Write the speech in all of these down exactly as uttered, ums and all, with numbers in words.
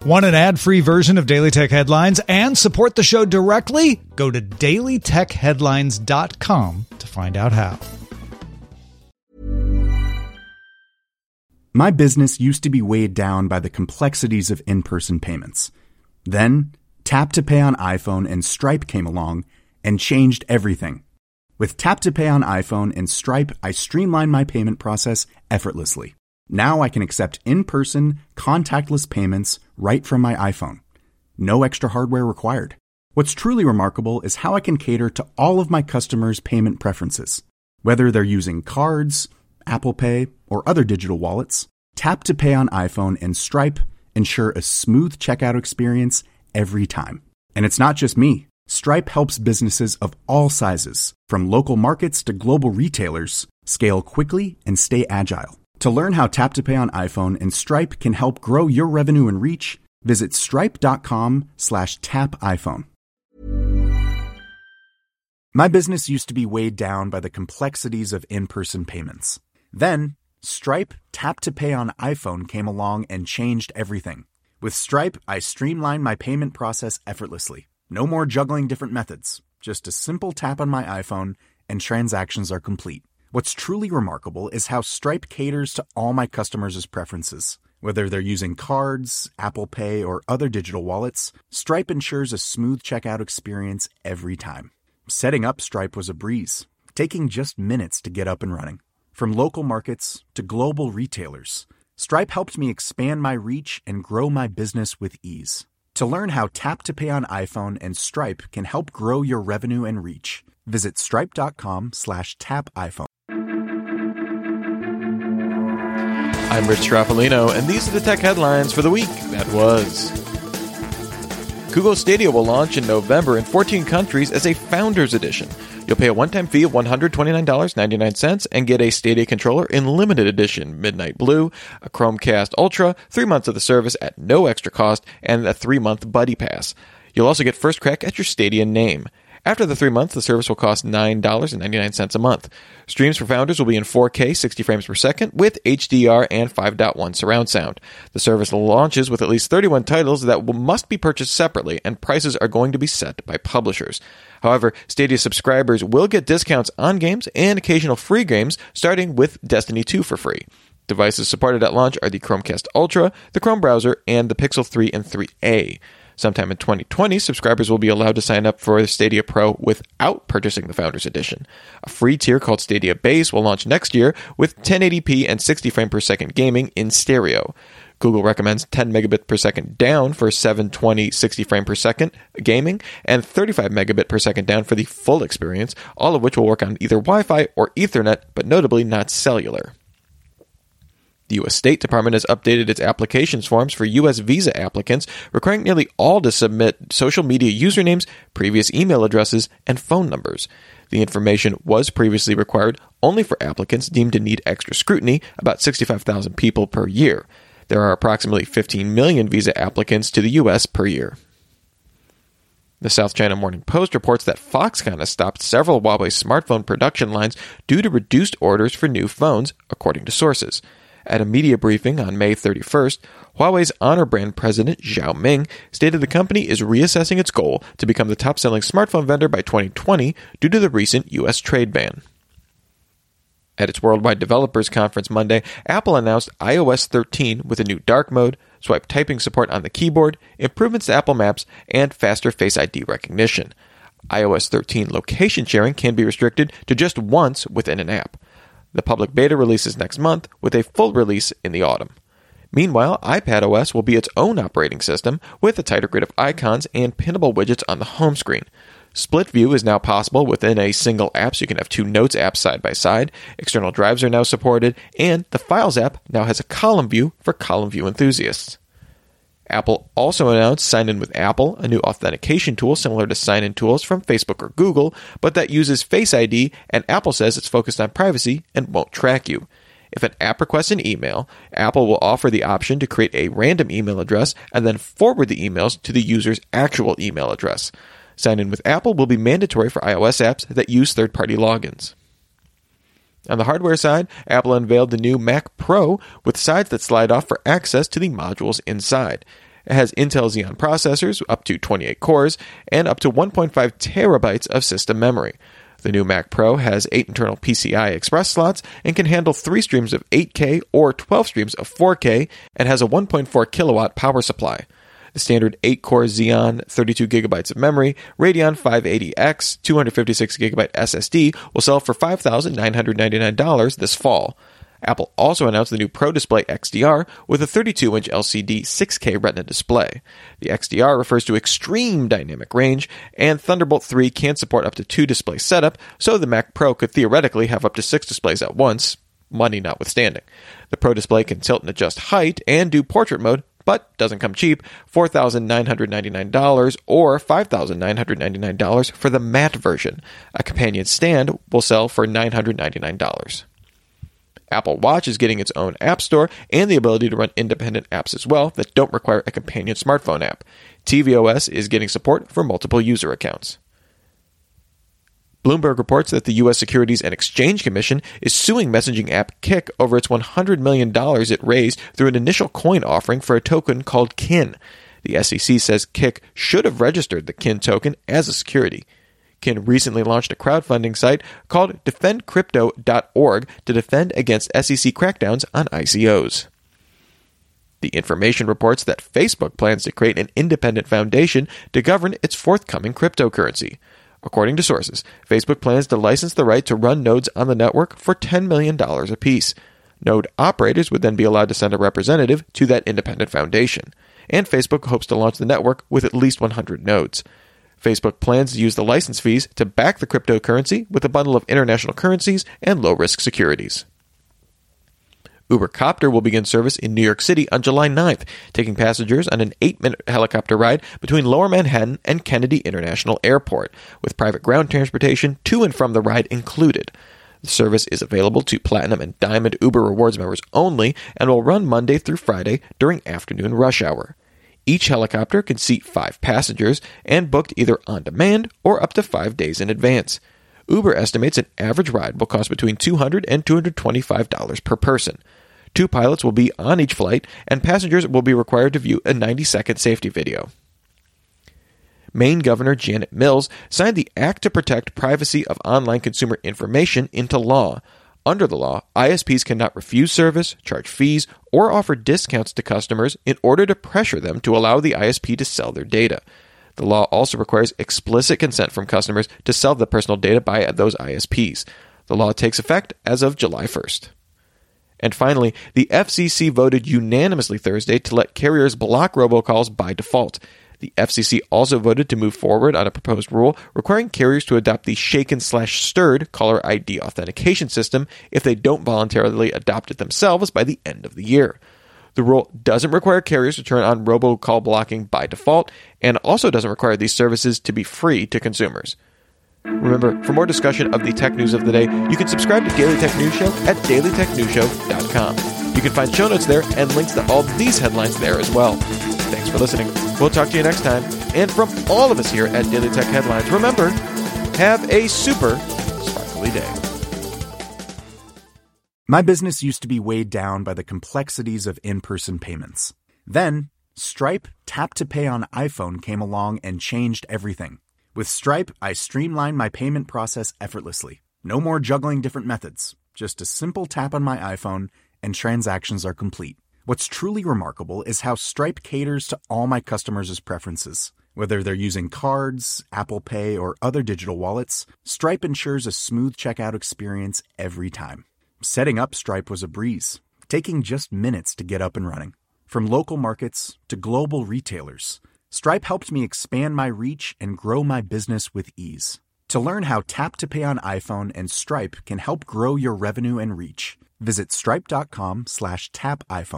Want an ad-free version of Daily Tech Headlines and support the show directly? Go to daily tech headlines dot com to find out how. My business used to be weighed down by the complexities of in-person payments. Then, Tap to Pay on iPhone and Stripe came along and changed everything. With Tap to Pay on iPhone and Stripe, I streamlined my payment process effortlessly. Now I can accept in-person, contactless payments right from my iPhone. No extra hardware required. What's truly remarkable is how I can cater to all of my customers' payment preferences. Whether they're using cards, Apple Pay, or other digital wallets, Tap to Pay on iPhone and Stripe ensure a smooth checkout experience every time. And it's not just me. Stripe helps businesses of all sizes, from local markets to global retailers, scale quickly and stay agile. To learn how Tap to Pay on iPhone and Stripe can help grow your revenue and reach, visit stripe.com slash tap iPhone. My business used to be weighed down by the complexities of in-person payments. Then, Stripe Tap to Pay on iPhone came along and changed everything. With Stripe, I streamlined my payment process effortlessly. No more juggling different methods. Just a simple tap on my iPhone and transactions are complete. What's truly remarkable is how Stripe caters to all my customers' preferences. Whether they're using cards, Apple Pay, or other digital wallets, Stripe ensures a smooth checkout experience every time. Setting up Stripe was a breeze, taking just minutes to get up and running. From local markets to global retailers, Stripe helped me expand my reach and grow my business with ease. To learn how Tap to Pay on iPhone and Stripe can help grow your revenue and reach, visit stripe.com slash tap iPhone. I'm Rich Straffolino, and these are the tech headlines for the week that was. Google Stadia will launch in November in fourteen countries as a Founders Edition. You'll pay a one-time fee of one hundred twenty-nine dollars and ninety-nine cents and get a Stadia controller in limited edition Midnight Blue, a Chromecast Ultra, three months of the service at no extra cost, and a three-month Buddy Pass. You'll also get first crack at your Stadia name. After the three months, the service will cost nine dollars and ninety-nine cents a month. Streams for Founders will be in four K, sixty frames per second, with H D R and five point one surround sound. The service launches with at least thirty-one titles that will, must be purchased separately, and prices are going to be set by publishers. However, Stadia subscribers will get discounts on games and occasional free games, starting with Destiny two for free. Devices supported at launch are the Chromecast Ultra, the Chrome browser, and the Pixel three and three A. Sometime in twenty twenty, subscribers will be allowed to sign up for Stadia Pro without purchasing the Founders Edition. A free tier called Stadia Base will launch next year with ten eighty p and sixty frames per second gaming in stereo. Google recommends ten megabit per second down for seven twenty sixty frames per second gaming and thirty-five megabit per second down for the full experience, all of which will work on either Wi-Fi or Ethernet, but notably not cellular. The U S State Department has updated its applications forms for U S visa applicants, requiring nearly all to submit social media usernames, previous email addresses, and phone numbers. The information was previously required only for applicants deemed to need extra scrutiny, about sixty-five thousand people per year. There are approximately fifteen million visa applicants to the U S per year. The South China Morning Post reports that Foxconn has stopped several Huawei smartphone production lines due to reduced orders for new phones, according to sources. At a media briefing on May thirty-first, Huawei's Honor Brand president Zhao Ming stated the company is reassessing its goal to become the top-selling smartphone vendor by twenty twenty due to the recent U S trade ban. At its Worldwide Developers Conference Monday, Apple announced i O S thirteen with a new dark mode, swipe typing support on the keyboard, improvements to Apple Maps, and faster Face I D recognition. i O S thirteen location sharing can be restricted to just once within an app. The public beta releases next month, with a full release in the autumn. Meanwhile, iPadOS will be its own operating system, with a tighter grid of icons and pinnable widgets on the home screen. Split view is now possible within a single app, so you can have two Notes apps side by side. External drives are now supported, and the Files app now has a column view for column view enthusiasts. Apple also announced Sign In with Apple, a new authentication tool similar to sign-in tools from Facebook or Google, but that uses Face I D, and Apple says it's focused on privacy and won't track you. If an app requests an email, Apple will offer the option to create a random email address and then forward the emails to the user's actual email address. Sign In with Apple will be mandatory for iOS apps that use third-party logins. On the hardware side, Apple unveiled the new Mac Pro with sides that slide off for access to the modules inside. It has Intel Xeon processors, up to twenty-eight cores, and up to one point five terabytes of system memory. The new Mac Pro has eight internal P C I Express slots and can handle three streams of eight K or twelve streams of four K, and has a one point four kilowatt power supply. The standard eight-core Xeon, thirty-two gigabytes of memory, Radeon five eighty X, two fifty-six gigabyte S S D will sell for five thousand nine hundred ninety-nine dollars this fall. Apple also announced the new Pro Display X D R with a thirty-two inch L C D six K Retina display. The X D R refers to extreme dynamic range, and Thunderbolt three can support up to two display setup, so the Mac Pro could theoretically have up to six displays at once, money notwithstanding. The Pro Display can tilt and adjust height and do portrait mode, but doesn't come cheap, four thousand nine hundred ninety-nine dollars or five thousand nine hundred ninety-nine dollars for the matte version. A companion stand will sell for nine hundred ninety-nine dollars. Apple Watch is getting its own app store and the ability to run independent apps as well that don't require a companion smartphone app. tvOS is getting support for multiple user accounts. Bloomberg reports that the U S Securities and Exchange Commission is suing messaging app Kik over its one hundred million dollars it raised through an initial coin offering for a token called Kin. The S E C says Kik should have registered the Kin token as a security. Kin recently launched a crowdfunding site called defend crypto dot org to defend against S E C crackdowns on I C Os. The Information reports that Facebook plans to create an independent foundation to govern its forthcoming cryptocurrency. According to sources, Facebook plans to license the right to run nodes on the network for ten million dollars apiece. Node operators would then be allowed to send a representative to that independent foundation. And Facebook hopes to launch the network with at least one hundred nodes. Facebook plans to use the license fees to back the cryptocurrency with a bundle of international currencies and low-risk securities. Uber Copter will begin service in New York City on July ninth, taking passengers on an eight-minute helicopter ride between Lower Manhattan and Kennedy International Airport, with private ground transportation to and from the ride included. The service is available to Platinum and Diamond Uber Rewards members only and will run Monday through Friday during afternoon rush hour. Each helicopter can seat five passengers and booked either on demand or up to five days in advance. Uber estimates an average ride will cost between two hundred dollars and two hundred twenty-five dollars per person. Two pilots will be on each flight, and passengers will be required to view a ninety-second safety video. Maine Governor Janet Mills signed the Act to Protect Privacy of Online Consumer Information into law. Under the law, I S Ps cannot refuse service, charge fees, or offer discounts to customers in order to pressure them to allow the I S P to sell their data. The law also requires explicit consent from customers to sell the personal data by those I S Ps. The law takes effect as of July first. And finally, the F C C voted unanimously Thursday to let carriers block robocalls by default. The F C C also voted to move forward on a proposed rule requiring carriers to adopt the shaken slash stirred caller I D authentication system if they don't voluntarily adopt it themselves by the end of the year. The rule doesn't require carriers to turn on robocall blocking by default, and also doesn't require these services to be free to consumers. Remember, for more discussion of the tech news of the day, you can subscribe to Daily Tech News Show at daily tech news show dot com. You can find show notes there and links to all these headlines there as well. Thanks for listening. We'll talk to you next time. And from all of us here at Daily Tech Headlines, remember, have a super sparkly day. My business used to be weighed down by the complexities of in-person payments. Then, Stripe Tap to Pay on iPhone came along and changed everything. With Stripe, I streamlined my payment process effortlessly. No more juggling different methods. Just a simple tap on my iPhone and transactions are complete. What's truly remarkable is how Stripe caters to all my customers' preferences. Whether they're using cards, Apple Pay, or other digital wallets, Stripe ensures a smooth checkout experience every time. Setting up Stripe was a breeze, taking just minutes to get up and running. From local markets to global retailers, Stripe helped me expand my reach and grow my business with ease. To learn how Tap to Pay on iPhone and Stripe can help grow your revenue and reach, visit stripe.com slash tap iPhone.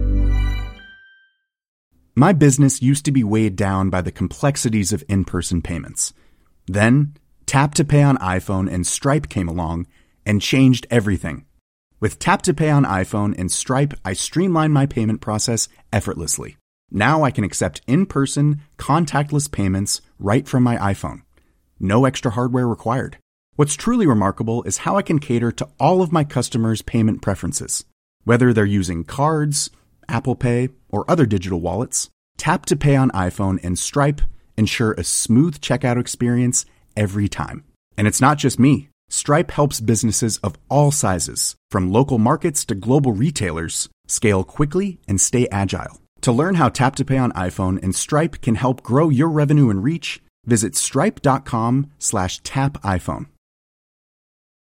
My business used to be weighed down by the complexities of in-person payments. Then, Tap to Pay on iPhone and Stripe came along and changed everything. With Tap to Pay on iPhone and Stripe, I streamlined my payment process effortlessly. Now I can accept in-person, contactless payments right from my iPhone. No extra hardware required. What's truly remarkable is how I can cater to all of my customers' payment preferences. Whether they're using cards, Apple Pay, or other digital wallets, Tap to Pay on iPhone and Stripe ensure a smooth checkout experience every time. And it's not just me. Stripe helps businesses of all sizes, from local markets to global retailers, scale quickly and stay agile. To learn how Tap to Pay on iPhone and Stripe can help grow your revenue and reach, visit stripe.com slash tap iPhone.